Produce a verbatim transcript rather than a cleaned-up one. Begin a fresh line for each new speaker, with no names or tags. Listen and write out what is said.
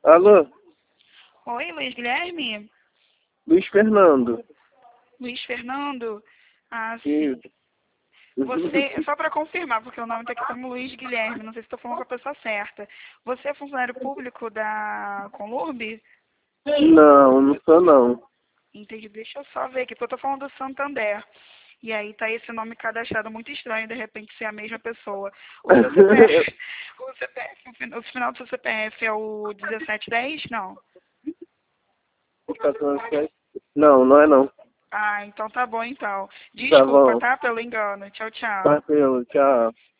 Alô,
Oi, Luiz Guilherme?
Luiz Fernando.
Luiz Fernando? Ah, sim.
Isso.
Você, só para confirmar, porque o nome está aqui como Luiz Guilherme, não sei se estou falando com a pessoa certa. Você é funcionário público da Conlurb?
Não, não sou não.
Entendi, deixa eu só ver aqui, porque eu estou falando do Santander. E aí tá esse nome cadastrado muito estranho, de repente ser a mesma pessoa. O seu C P F, o C P F, o fin- o final do seu C P F é o dezessete dez? Não.
Não, não é não.
Ah, então tá bom então.
Tá
Desculpa,
bom.
tá? Pelo engano. Tchau, tchau.
Tranquilo, tchau.